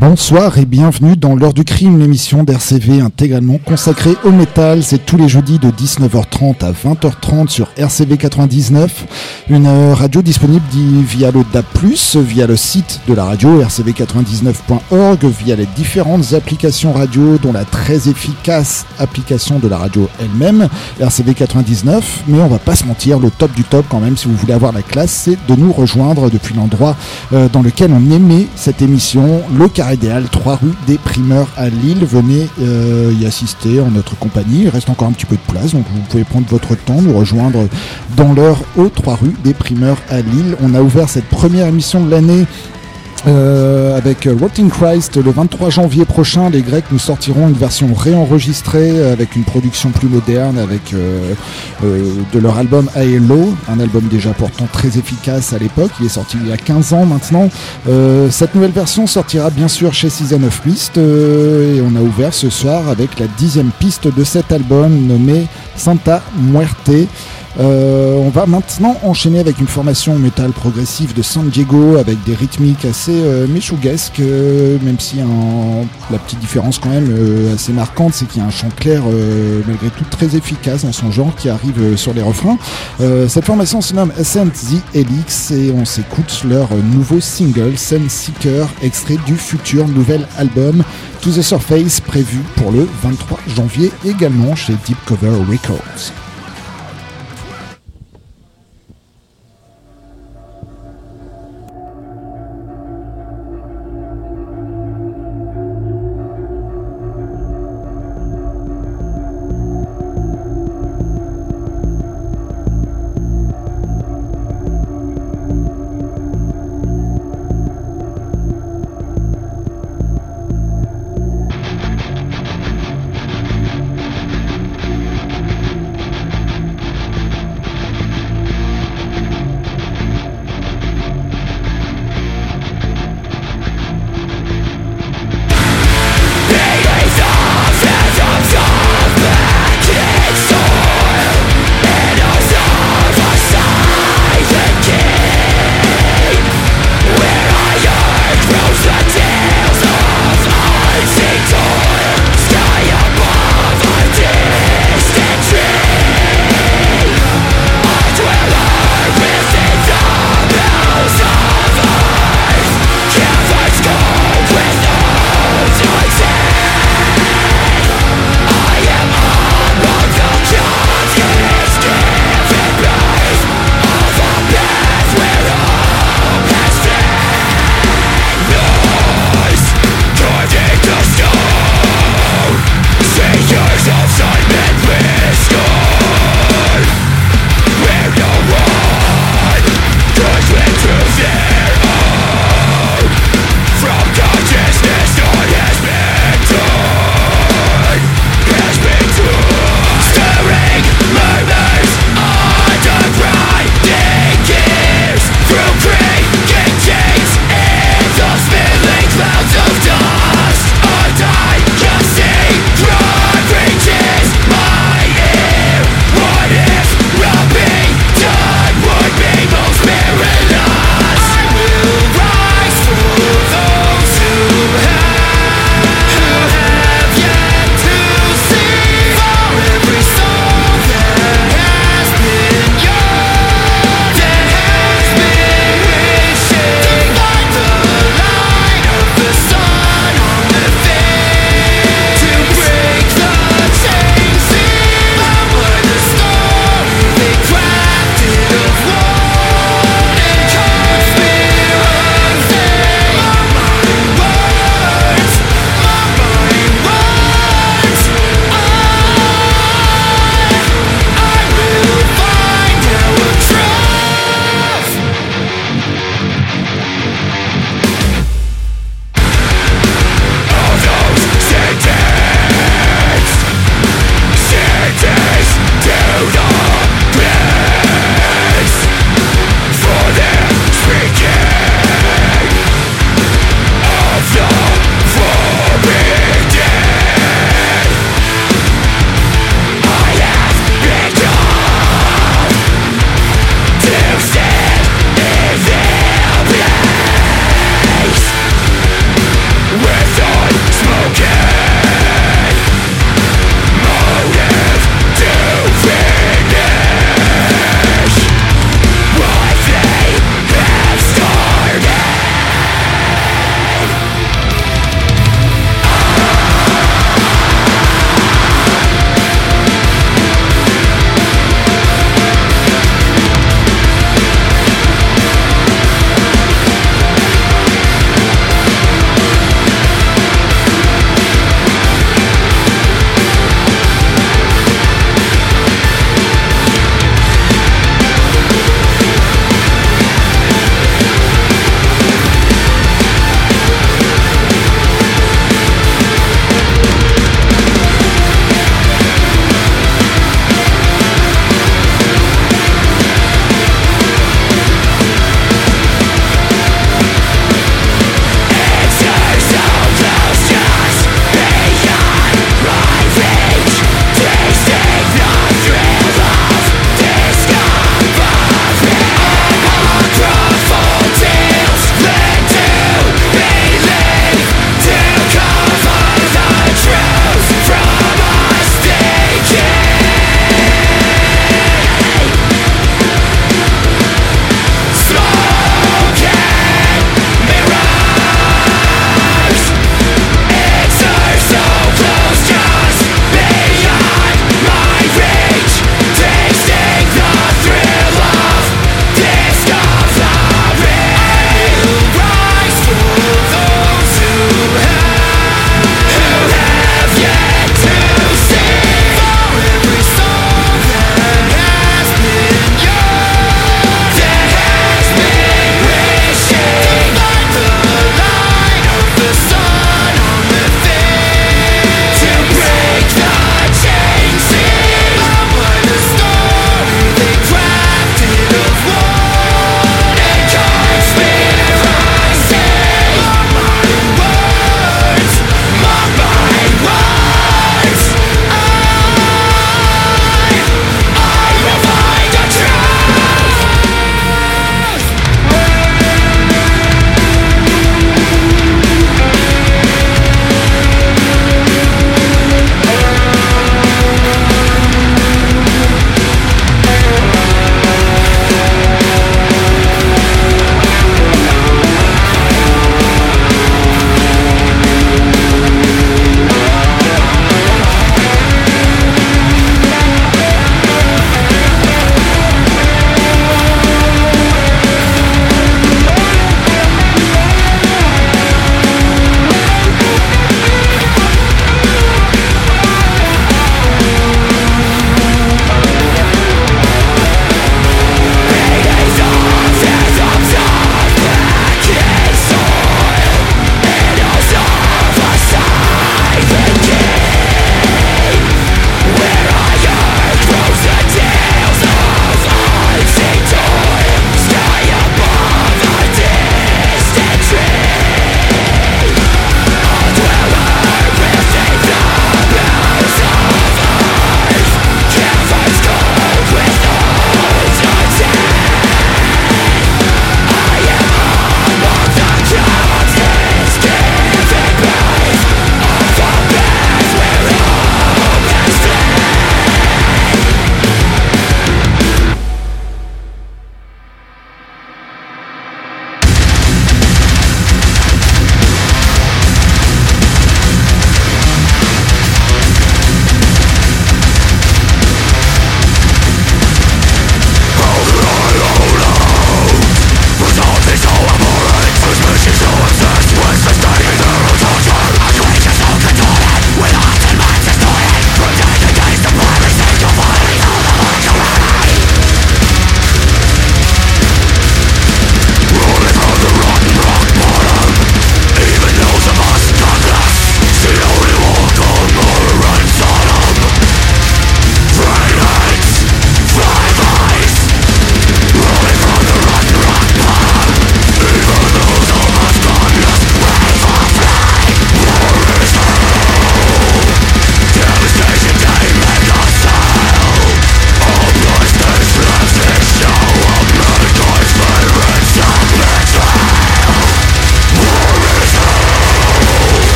Bonsoir et bienvenue dans l'heure du crime, l'émission d'RCV intégralement consacrée au métal. C'est tous les jeudis de 19h30 à 20h30 sur RCV 99, une radio disponible via le DAB+, via le site de la radio rcv99.org, via les différentes applications radio dont la très efficace application de la radio elle-même, RCV 99. Mais on va pas se mentir, le top du top quand même, si vous voulez avoir la classe, c'est de nous rejoindre depuis l'endroit dans lequel on émet cette émission, le Carré Idéal, 3 rue des Primeurs à Lille. Venez y assister en notre compagnie. Il reste encore un petit peu de place, donc vous pouvez prendre votre temps, nous rejoindre dans l'heure aux 3 rue des Primeurs à Lille. On a ouvert cette première émission de l'année avec Rotting Christ le 23 janvier prochain. Les Grecs nous sortiront une version réenregistrée avec une production plus moderne, avec de leur album Hello, un album déjà pourtant très efficace à l'époque. Il est sorti il y a 15 ans maintenant. Cette nouvelle version sortira bien sûr chez Season of Mist, et on a ouvert ce soir avec la 10e piste de cet album nommée Santa Muerte. On va maintenant enchaîner avec une formation métal progressive de San Diego avec des rythmiques assez meshuguesques, même si la petite différence quand même assez marquante, c'est qu'il y a un chant clair malgré tout très efficace dans son genre qui arrive sur les refrains. Cette formation se nomme Ascent the Helix et on s'écoute leur nouveau single Sunseeker, extrait du futur nouvel album To the Surface, prévu pour le 23 janvier également chez Deep Cover Records.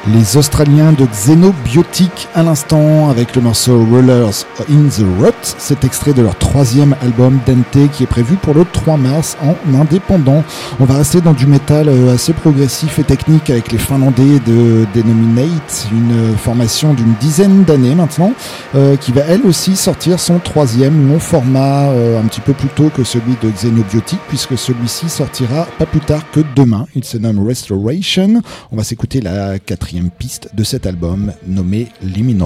Les Australiens de Xenobiotic à l'instant avec le morceau Rollers in the Rut. C'est extrait de leur 3e album Dente qui est prévu pour le 3 mars en indépendant. On va rester dans du métal assez progressif et technique avec les Finlandais de Denominate, une formation d'une dizaine d'années maintenant qui va elle aussi sortir son 3e long format un petit peu plus tôt que celui de Xenobiotic puisque celui-ci sortira pas plus tard que demain. Il se nomme Restoration. On va s'écouter la 4e piste de cet album nommé Liminal.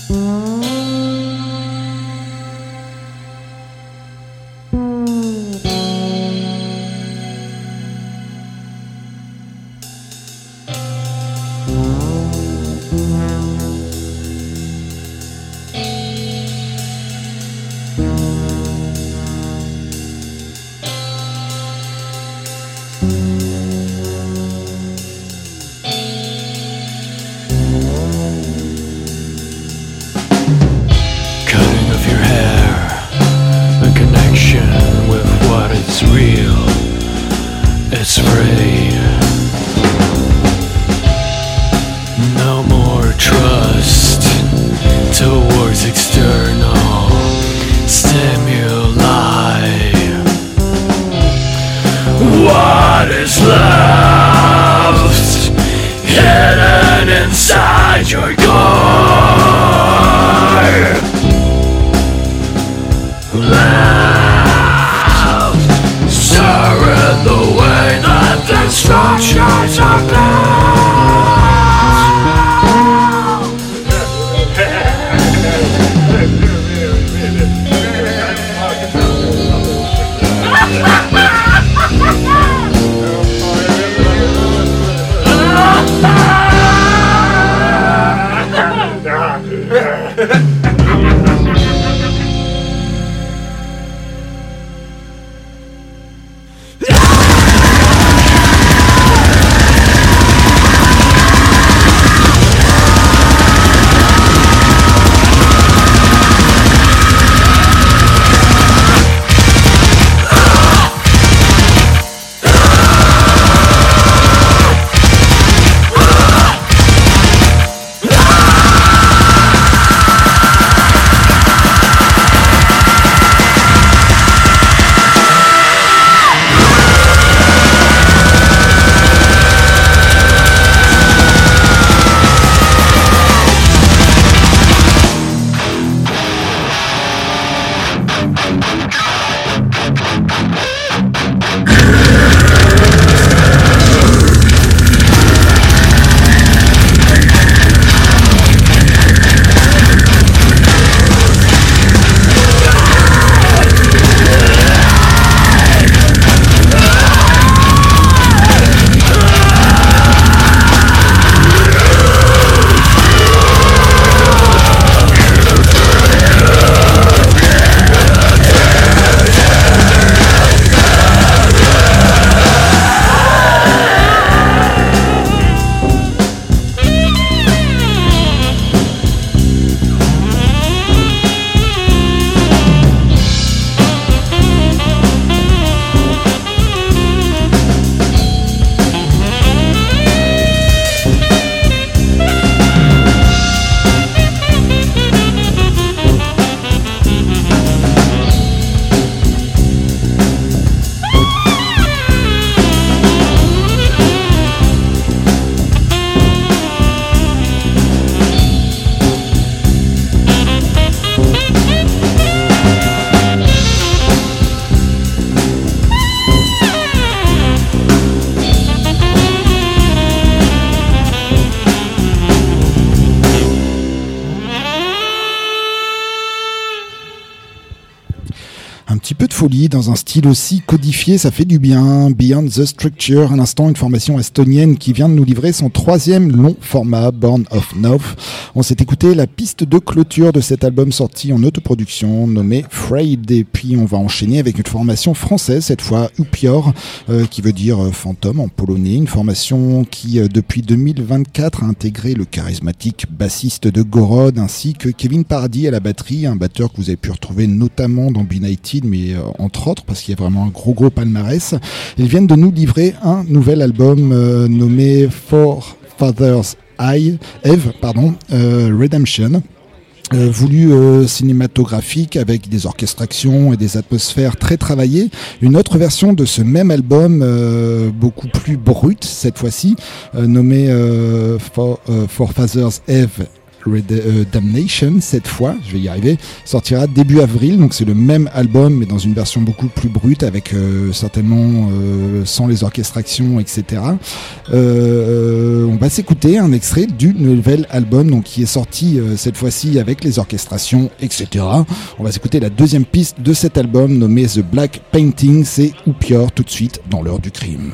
petit peu de folie dans un style aussi codifié, ça fait du bien. Beyond the Structure, à l'instant une formation estonienne qui vient de nous livrer son 3e long format, Born of North. On s'est écouté la piste de clôture de cet album sorti en autoproduction nommé Frayed, et puis on va enchaîner avec une formation française, cette fois Upior, qui veut dire fantôme en polonais, une formation qui depuis 2024 a intégré le charismatique bassiste de Gorod ainsi que Kevin Paradis à la batterie, un batteur que vous avez pu retrouver notamment dans Benighted, mais entre autres parce qu'il y a vraiment un gros palmarès. Ils viennent de nous livrer un nouvel album nommé For Father's Redemption. Voulu cinématographique avec des orchestrations et des atmosphères très travaillées. Une autre version de ce même album beaucoup plus brute cette fois-ci, nommée For Father's Damnation, cette fois, je vais y arriver, sortira début avril, donc c'est le même album mais dans une version beaucoup plus brute avec certainement sans les orchestrations, etc. On va s'écouter un extrait du nouvel album donc, qui est sorti cette fois-ci avec les orchestrations, etc. On va s'écouter la deuxième piste de cet album nommé The Black Painting, c'est Oupior tout de suite dans l'heure du crime.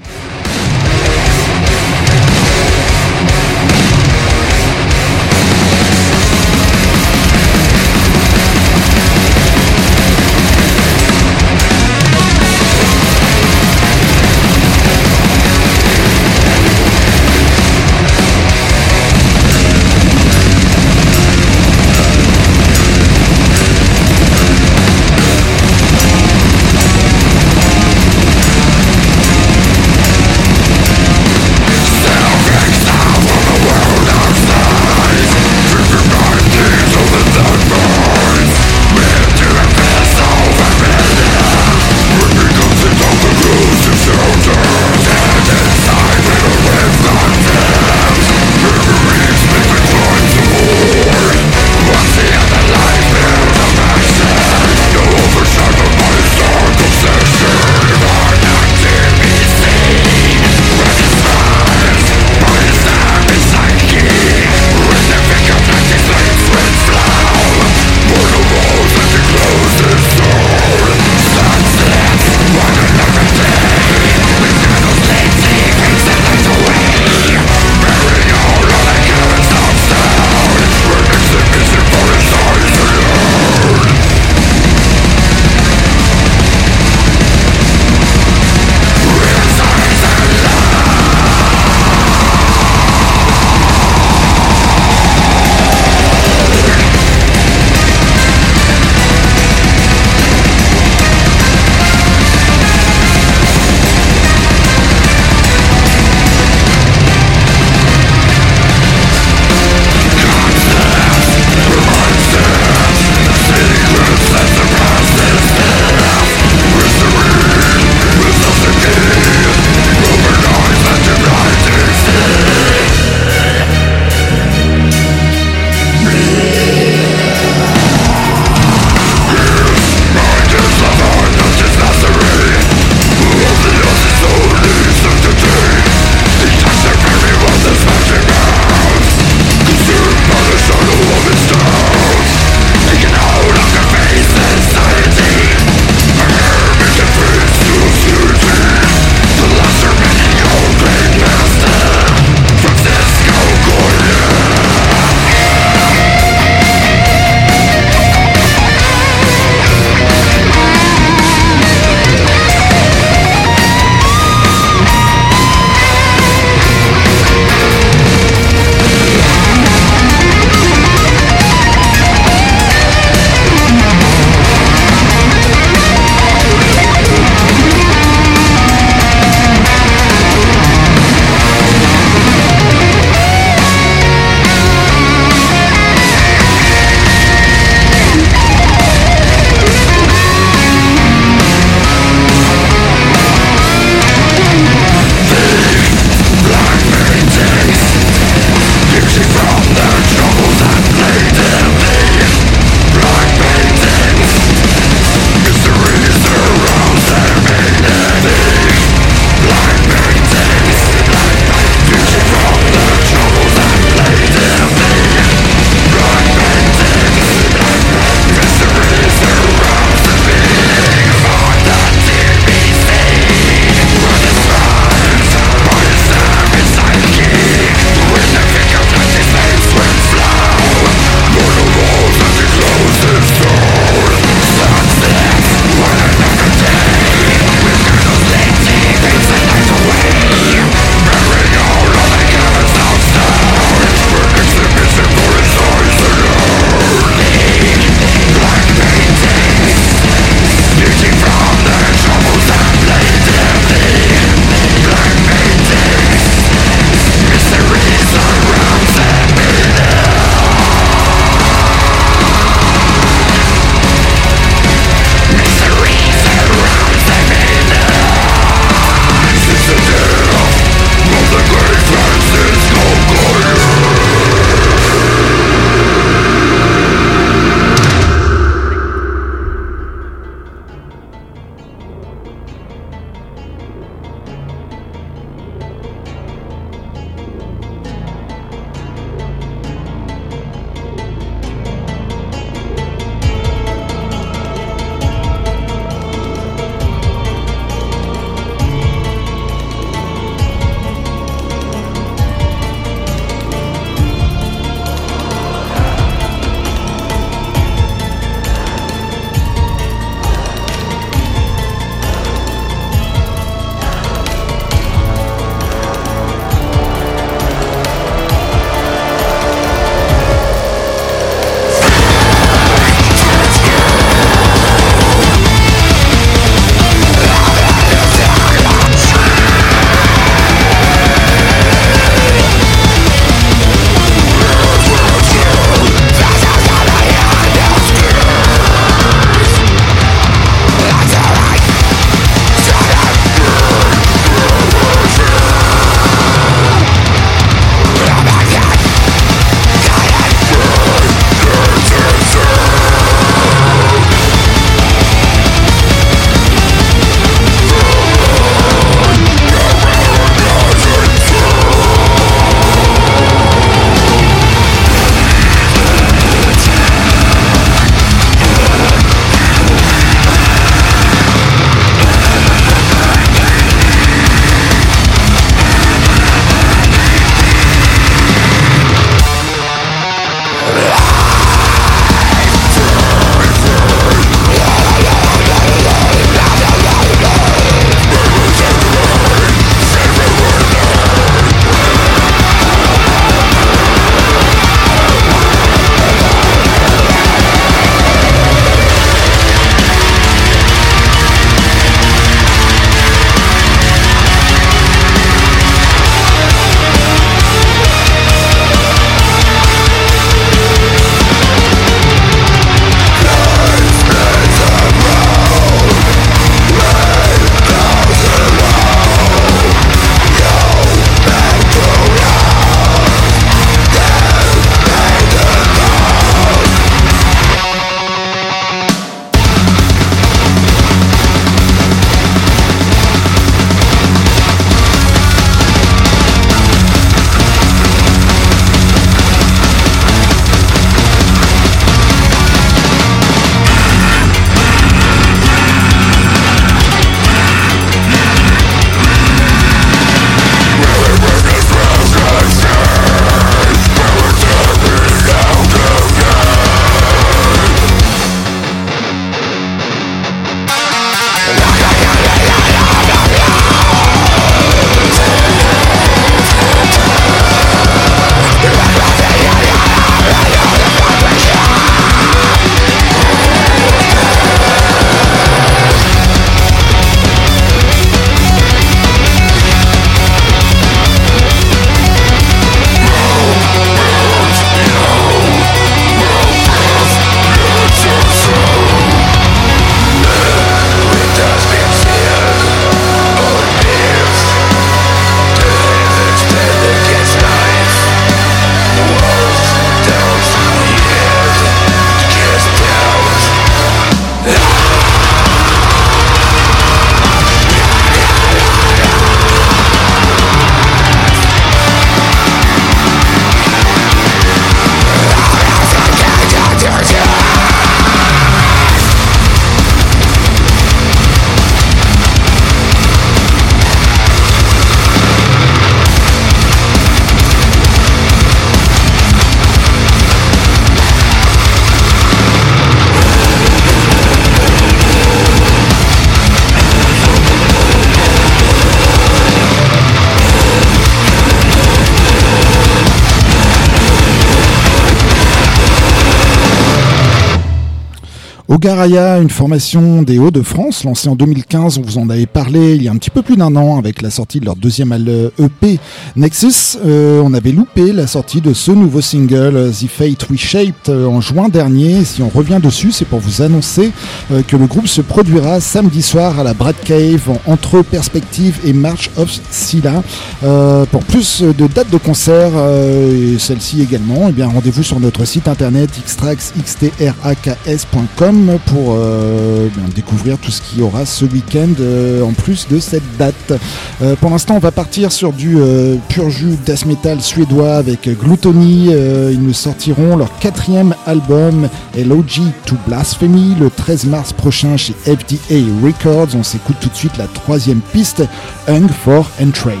Ogaraya, une formation des Hauts-de-France, lancée en 2015, on vous en avait parlé il y a un petit peu plus d'un an avec la sortie de leur deuxième EP Nexus. On avait loupé la sortie de ce nouveau single The Fate Reshaped en juin dernier. Si on revient dessus, c'est pour vous annoncer que le groupe se produira samedi soir à la Brad Cave entre Perspective et March of Scylla. Pour plus de dates de concert et celle-ci également, eh bien rendez-vous sur notre site internet xtrax.com pour découvrir tout ce qu'il y aura ce week-end en plus de cette date. Pour l'instant, on va partir sur du pur jus death metal suédois avec Gluttony. Ils nous sortiront leur 4e album Elogy to Blasphemy le 13 mars prochain chez FDA Records. On s'écoute tout de suite la 3e piste, Hung for Entrails.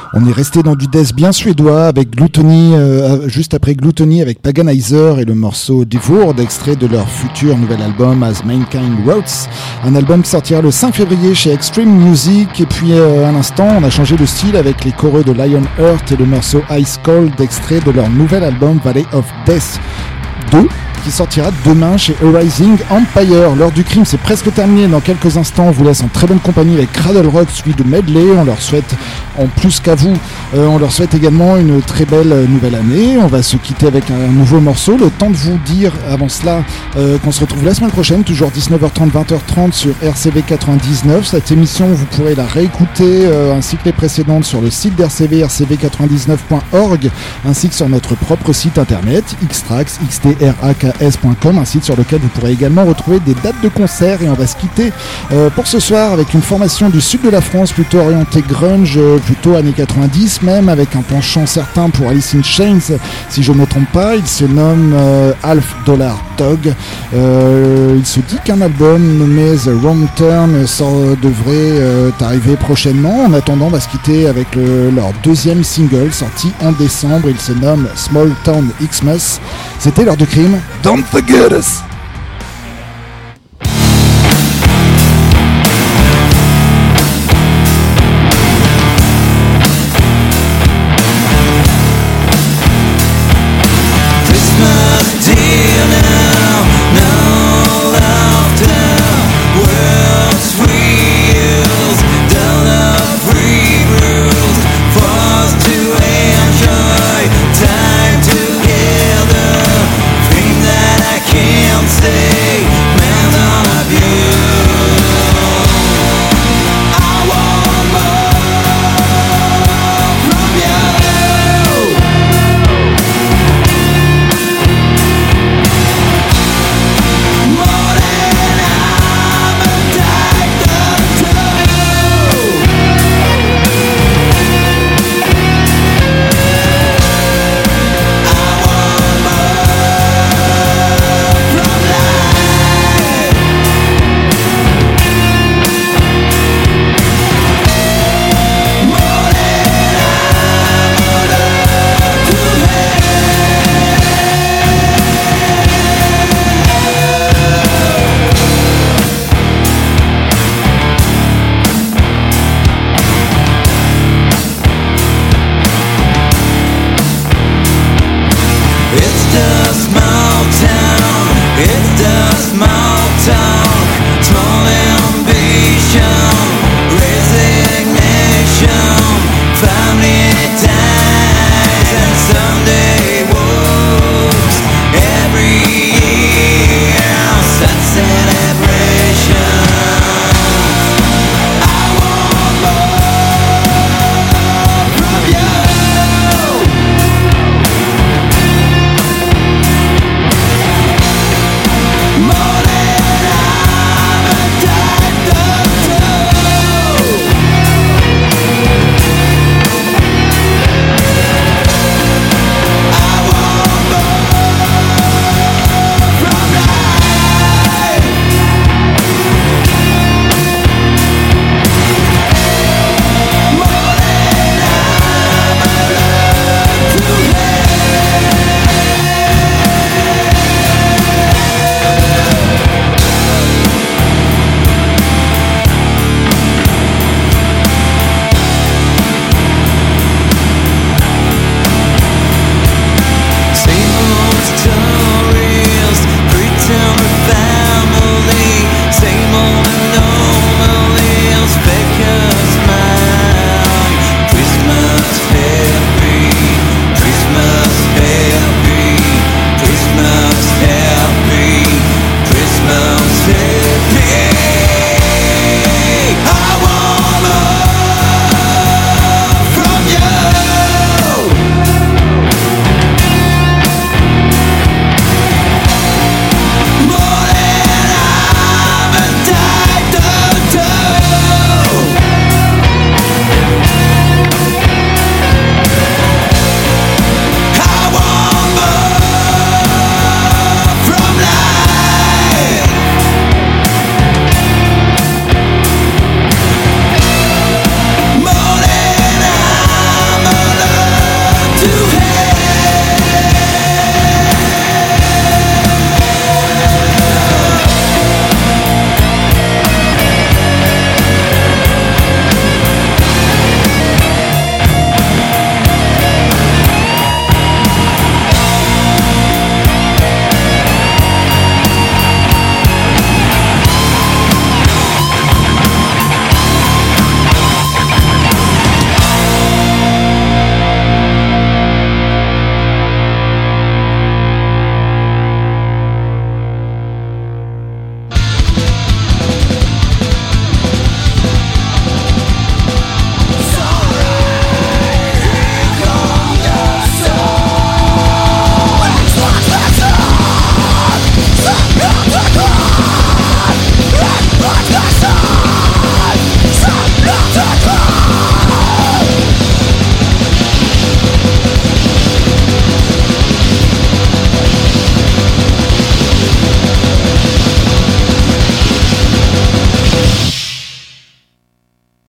On est resté dans du death bien suédois avec Gluttony, juste après Gluttony avec Paganizer et le morceau Devoured, extrait de leur futur nouvel album As Mankind Rots, un album qui sortira le 5 février chez Extreme Music. Et puis à l'instant on a changé de style avec les choreux de Lionheart et le morceau Ice Cold, extrait de leur nouvel album Valley of Death 2, qui sortira demain chez Arising Empire. L'heure du crime, c'est presque terminé. Dans quelques instants, on vous laisse en très bonne compagnie avec Cradle Rock, suivi de Medley. On leur souhaite, en plus qu'à vous, on leur souhaite également une très belle nouvelle année. On va se quitter avec un nouveau morceau. Le temps de vous dire, avant cela, qu'on se retrouve la semaine prochaine, toujours 19h30, 20h30 sur RCV 99. Cette émission, vous pourrez la réécouter, ainsi que les précédentes, sur le site d'RCV, rcv99.org, ainsi que sur notre propre site internet, xtrax, xtraks.com, un site sur lequel vous pourrez également retrouver des dates de concert. Et on va se quitter pour ce soir avec une formation du sud de la France, plutôt orientée grunge, plutôt années 90 même, avec un penchant certain pour Alice in Chains, si je ne me trompe pas. Il se nomme Half Dollar Dog. Il se dit qu'un album nommé The Wrong Turn devrait arriver prochainement. En attendant, on va se quitter avec leur deuxième single sorti en décembre. Il se nomme Small Town Xmas. C'était l'heure du crime. Don't forget us!